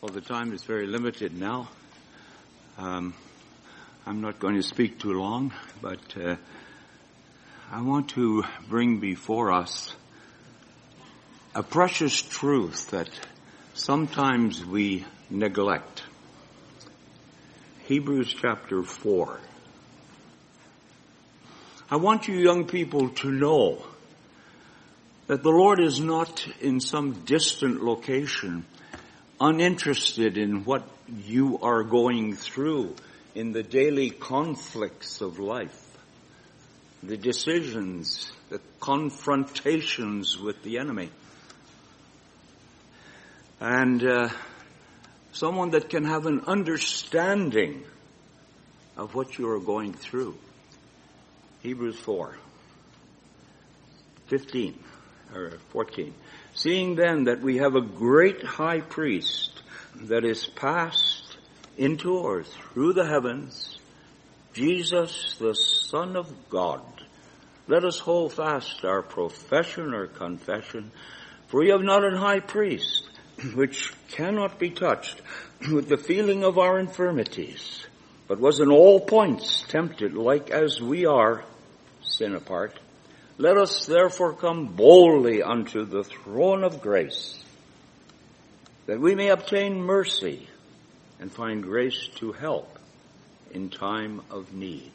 Well, the time is very limited now. I'm not going to speak too long, but I want to bring before us a precious truth that sometimes we neglect. Hebrews chapter 4. I want you young people to know that the Lord is not in some distant location, uninterested in what you are going through in the daily conflicts of life, the decisions, the confrontations with the enemy. And someone that can have an understanding of what you are going through. Hebrews 4:14. Seeing then that we have a great high priest that is passed into or through the heavens, Jesus, the Son of God, let us hold fast our profession or confession, for we have not an high priest which cannot be touched with the feeling of our infirmities, but was in all points tempted like as we are, sin apart. Let us therefore come boldly unto the throne of grace, that we may obtain mercy and find grace to help in time of need.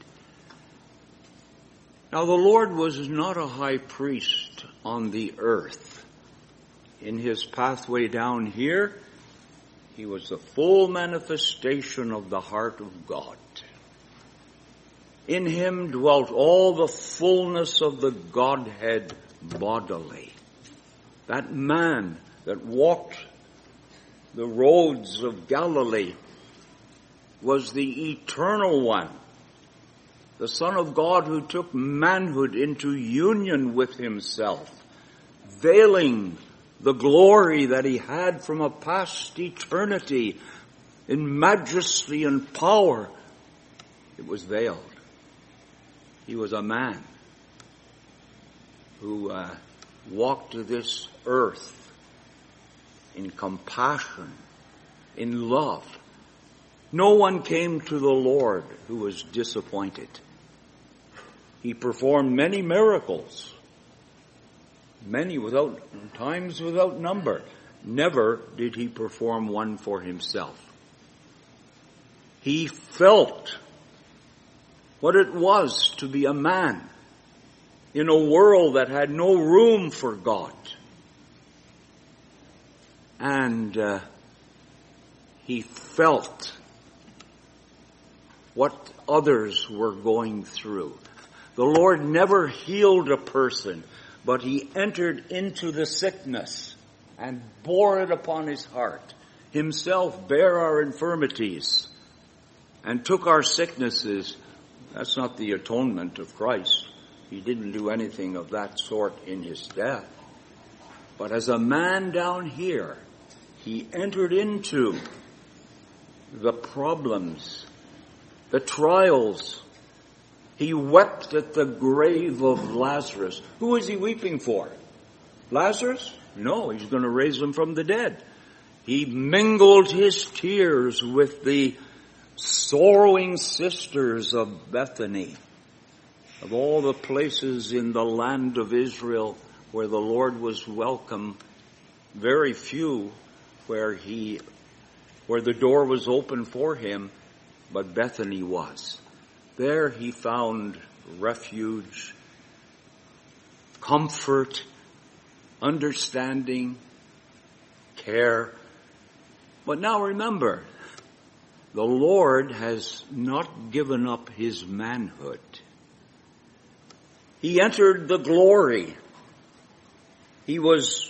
Now the Lord was not a high priest on the earth. In his pathway down here, he was the full manifestation of the heart of God. In him dwelt all the fullness of the Godhead bodily. That man that walked the roads of Galilee was the eternal one, the Son of God who took manhood into union with himself, veiling the glory that he had from a past eternity in majesty and power. It was veiled. He was a man who walked this earth in compassion, in love. No one came to the Lord who was disappointed. He performed many miracles, times without number. Never did he perform one for himself. He felt what it was to be a man in a world that had no room for God. And he felt what others were going through. The Lord never healed a person, but he entered into the sickness and bore it upon his heart, himself bare our infirmities and took our sicknesses. That's not the atonement of Christ. He didn't do anything of that sort in his death. But as a man down here, he entered into the problems, the trials. He wept at the grave of Lazarus. Who is he weeping for? Lazarus? No, he's going to raise him from the dead. He mingled his tears with the sorrowing sisters of Bethany, of all the places in the land of Israel where the Lord was welcome. Very few where the door was open for him, but Bethany was. There he found refuge, comfort, understanding, care. But now remember, the Lord has not given up his manhood. He entered the glory. He was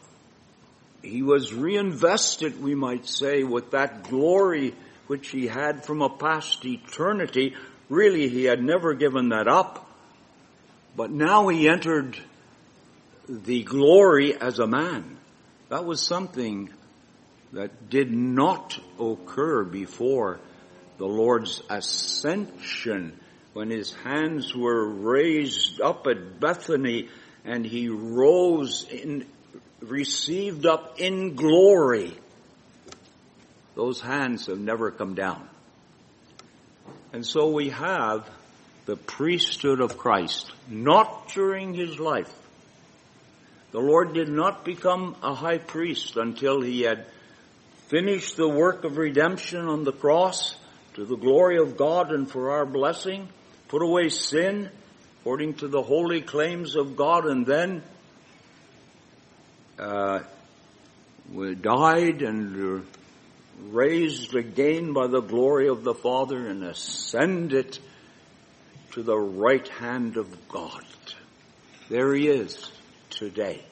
reinvested, we might say, with that glory which he had from a past eternity. Really, he had never given that up. But now he entered the glory as a man. That was something that did not occur before the Lord's ascension, when his hands were raised up at Bethany and he received up in glory. Those hands have never come down. And so we have the priesthood of Christ, not during his life. The Lord did not become a high priest until he had finished the work of redemption on the cross to the glory of God and for our blessing, put away sin according to the holy claims of God, and then we died and raised again by the glory of the Father and ascended to the right hand of God. There he is today.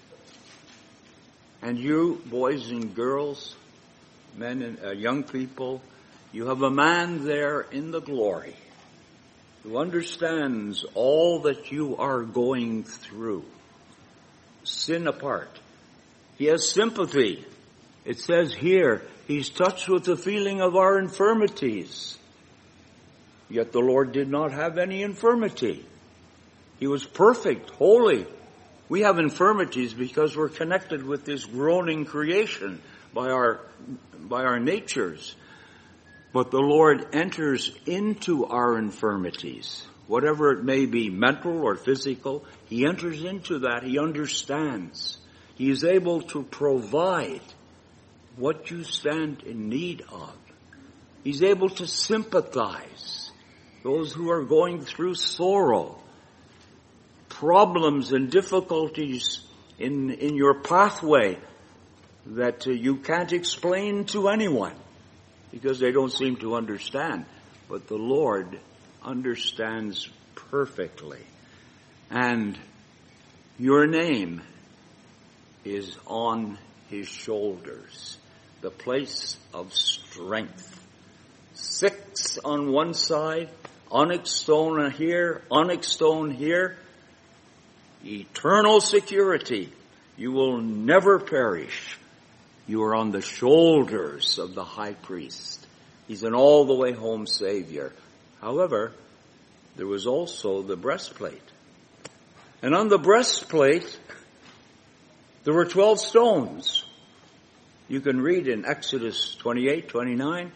And you, boys and girls, men and young people, you have a man there in the glory who understands all that you are going through, sin apart. He has sympathy. It says here, he's touched with the feeling of our infirmities. Yet the Lord did not have any infirmity. He was perfect, holy. We have infirmities because we're connected with this groaning creation by our natures. But the Lord enters into our infirmities, whatever it may be, mental or physical. He enters into that. He understands. He is able to provide what you stand in need of. He's able to sympathize those who are going through sorrow, problems and difficulties in your pathway that you can't explain to anyone because they don't seem to understand. But the Lord understands perfectly. And your name is on his shoulders, the place of strength. 6 on one side, onyx stone here, onyx stone here. Eternal security. You will never perish. You are on the shoulders of the high priest. He's an all the way home Savior. However, there was also the breastplate. And on the breastplate, there were 12 stones. You can read in Exodus 28, 29.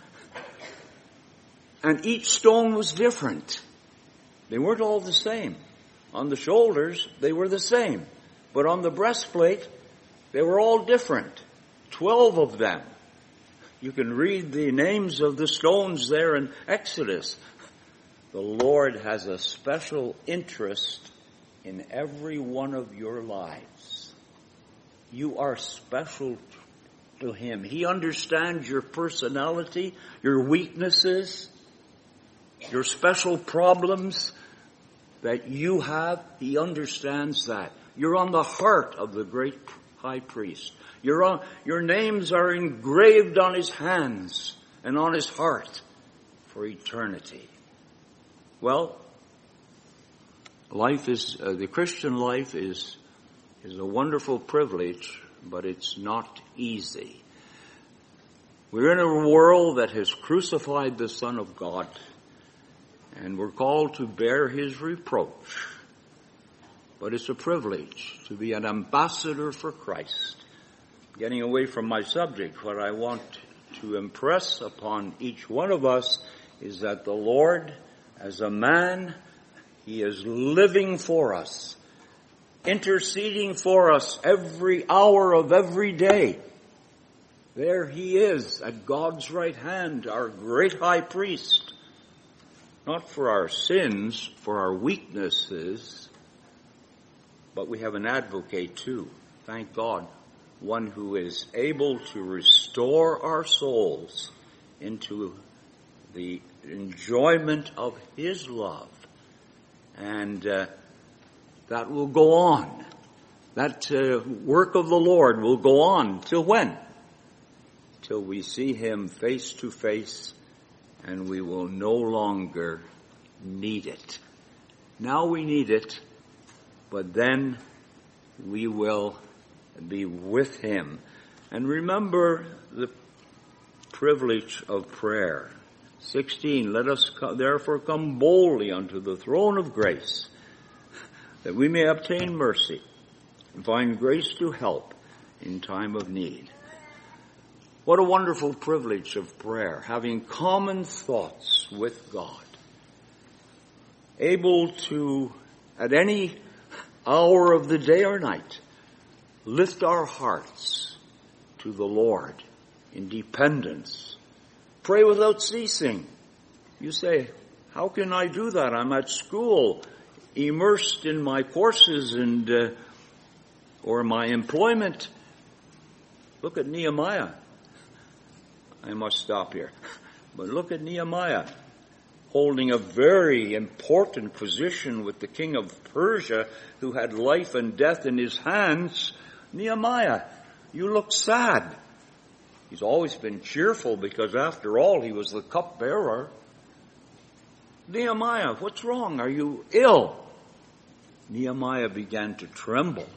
And each stone was different. They weren't all the same. On the shoulders, they were the same. But on the breastplate, they were all different. 12 of them. You can read the names of the stones there in Exodus. The Lord has a special interest in every one of your lives. You are special to him. He understands your personality, your weaknesses, your special problems that you have. He understands that. You're on the heart of the great high priest. Your names are engraved on his hands and on his heart for eternity. Well, the Christian life is a wonderful privilege, but it's not easy. We're in a world that has crucified the Son of God, and we're called to bear his reproach. But it's a privilege to be an ambassador for Christ. Getting away from my subject, what I want to impress upon each one of us is that the Lord, as a man, he is living for us, interceding for us every hour of every day. There he is at God's right hand, our great high priest. Not for our sins, for our weaknesses, but we have an advocate too. Thank God. One who is able to restore our souls into the enjoyment of his love. And that will go on. That work of the Lord will go on. Till when? Till we see him face to face and we will no longer need it. Now we need it, but then we will be with him. And remember the privilege of prayer. 16, let us therefore come boldly unto the throne of grace, that we may obtain mercy and find grace to help in time of need. What a wonderful privilege of prayer, having common thoughts with God. Able to, at any hour of the day or night, lift our hearts to the Lord in dependence. Pray without ceasing. You say, how can I do that? I'm at school, immersed in my courses and or my employment. Look at Nehemiah. I must stop here. But look at Nehemiah, holding a very important position with the king of Persia, who had life and death in his hands. Nehemiah, you look sad. He's always been cheerful because after all, he was the cupbearer. Nehemiah, what's wrong? Are you ill? Nehemiah began to tremble.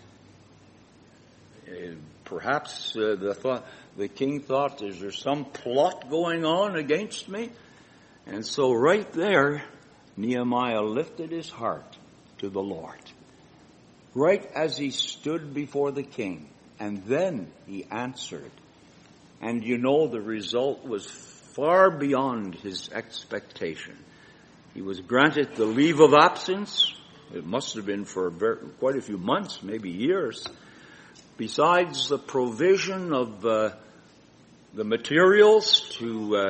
Perhaps the king thought, is there some plot going on against me? And so right there, Nehemiah lifted his heart to the Lord. Right as he stood before the king. And then he answered. And you know, the result was far beyond his expectation. He was granted the leave of absence. It must have been for quite a few months, maybe years. Besides the provision of the materials to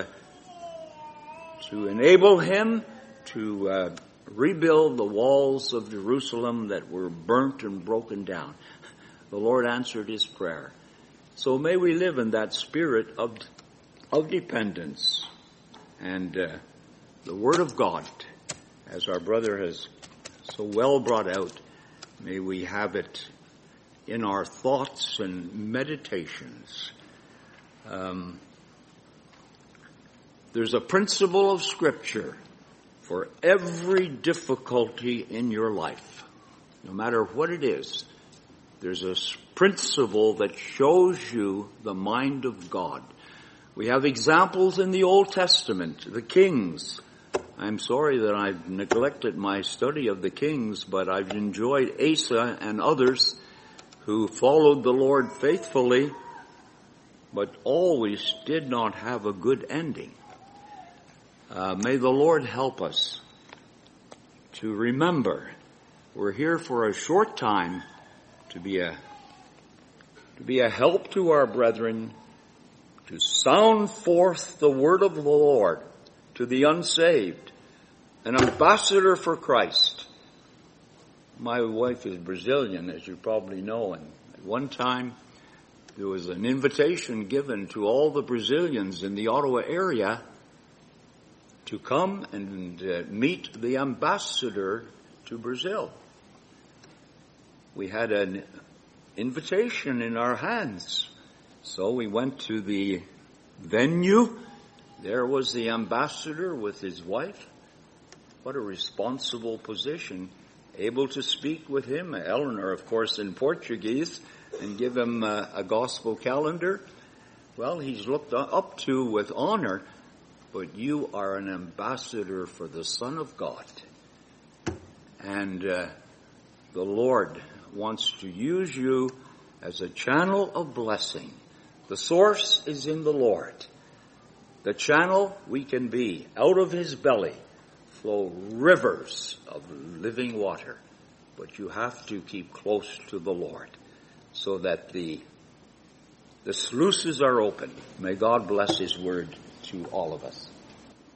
enable him to rebuild the walls of Jerusalem that were burnt and broken down. The Lord answered his prayer. So may we live in that spirit of dependence. And the Word of God, as our brother has so well brought out, may we have it in our thoughts and meditations. There's a principle of Scripture for every difficulty in your life. No matter what it is, there's a principle that shows you the mind of God. We have examples in the Old Testament, the kings. I'm sorry that I've neglected my study of the kings, but I've enjoyed Asa and others who followed the Lord faithfully, but always did not have a good ending. May the Lord help us to remember we're here for a short time to be a help to our brethren, to sound forth the word of the Lord to the unsaved, an ambassador for Christ. My wife is Brazilian, as you probably know, and at one time there was an invitation given to all the Brazilians in the Ottawa area to come and meet the ambassador to Brazil. We had an invitation in our hands. So we went to the venue. There was the ambassador with his wife. What a responsible position. Able to speak with him, Eleanor, of course, in Portuguese, and give him a gospel calendar. Well, he's looked up to with honor, but you are an ambassador for the Son of God. And the Lord wants to use you as a channel of blessing. The source is in the Lord. The channel we can be. Out of his belly flow rivers of living water. But you have to keep close to the Lord so that the sluices are open. May God bless his word to all of us.